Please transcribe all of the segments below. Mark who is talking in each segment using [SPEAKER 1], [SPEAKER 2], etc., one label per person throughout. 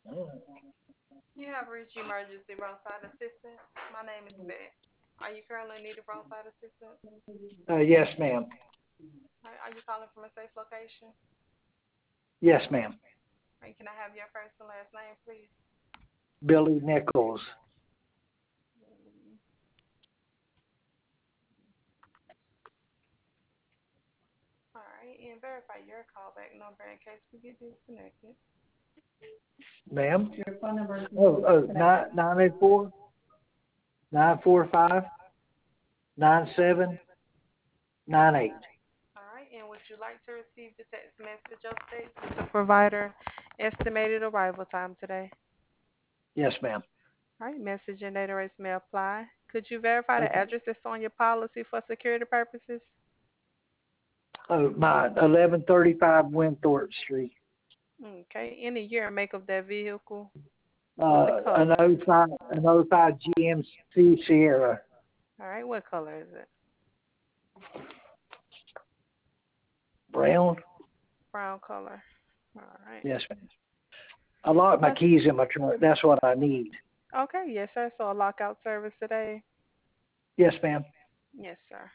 [SPEAKER 1] You have reached emergency roadside assistance. My name is Beth. Are you currently needing roadside assistance?
[SPEAKER 2] Yes, ma'am.
[SPEAKER 1] Are you calling from a safe location?
[SPEAKER 2] Yes, ma'am.
[SPEAKER 1] Can I have your first and last name, please?
[SPEAKER 2] Billy Nichols.
[SPEAKER 1] Mm, all right, and verify your callback number in case we get disconnected.
[SPEAKER 2] Ma'am? Oh, 984 945 9798.
[SPEAKER 1] All right, and would you like to receive the text message update with the provider estimated arrival time today?
[SPEAKER 2] Yes, ma'am.
[SPEAKER 1] All right, message and data rates may apply. Could you verify the
[SPEAKER 2] Okay.
[SPEAKER 1] address that's on your policy for security purposes?
[SPEAKER 2] Oh, my 1135 Winthorpe Street.
[SPEAKER 1] Okay, any year and make of that vehicle? What's the
[SPEAKER 2] An
[SPEAKER 1] color?
[SPEAKER 2] '05 GMC Sierra.
[SPEAKER 1] All right, what color is it?
[SPEAKER 2] Brown?
[SPEAKER 1] Brown color. All right.
[SPEAKER 2] Yes, ma'am. I locked my
[SPEAKER 1] What's
[SPEAKER 2] keys in my trunk. That's what I need.
[SPEAKER 1] okay? Yes, sir. So a lockout service today.
[SPEAKER 2] Yes, ma'am.
[SPEAKER 1] Yes, sir.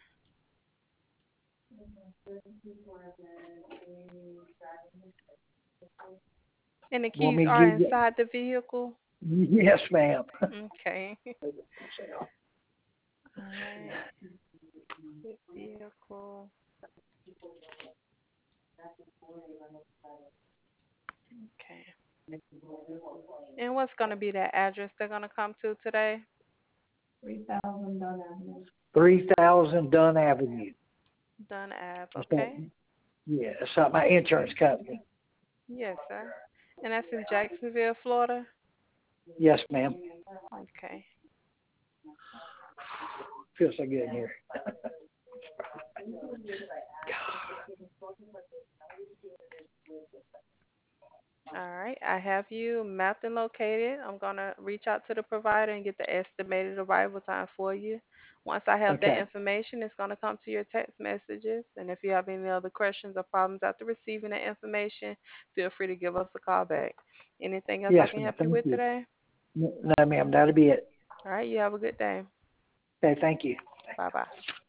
[SPEAKER 1] And the
[SPEAKER 2] Want
[SPEAKER 1] keys
[SPEAKER 2] me to
[SPEAKER 1] are
[SPEAKER 2] give you?
[SPEAKER 1] inside the vehicle.
[SPEAKER 2] Yes, ma'am.
[SPEAKER 1] Okay. All right. Good vehicle. Okay. And what's gonna be that address they're gonna come to today?
[SPEAKER 2] 3000 Dunn Avenue.
[SPEAKER 1] Dunn Ave.
[SPEAKER 2] Is that,
[SPEAKER 1] Okay.
[SPEAKER 2] yeah, it's not my insurance company.
[SPEAKER 1] Yes, sir. And that's in Jacksonville, Florida.
[SPEAKER 2] Yes, ma'am.
[SPEAKER 1] Okay.
[SPEAKER 2] Feels so good in here.
[SPEAKER 1] All right, I have you mapped and located. I'm gonna reach out to the provider and get the estimated arrival time for you. Once I have that
[SPEAKER 2] Okay.
[SPEAKER 1] information, it's gonna come to your text messages. And if you have any other questions or problems after receiving that information, feel free to give us a call back. Anything else I
[SPEAKER 2] Yes,
[SPEAKER 1] can
[SPEAKER 2] ma'am.
[SPEAKER 1] help you
[SPEAKER 2] Thank
[SPEAKER 1] with
[SPEAKER 2] you.
[SPEAKER 1] today?
[SPEAKER 2] No, ma'am. That'll be it.
[SPEAKER 1] All right, you have a good day.
[SPEAKER 2] Okay. Thank you.
[SPEAKER 1] Bye bye.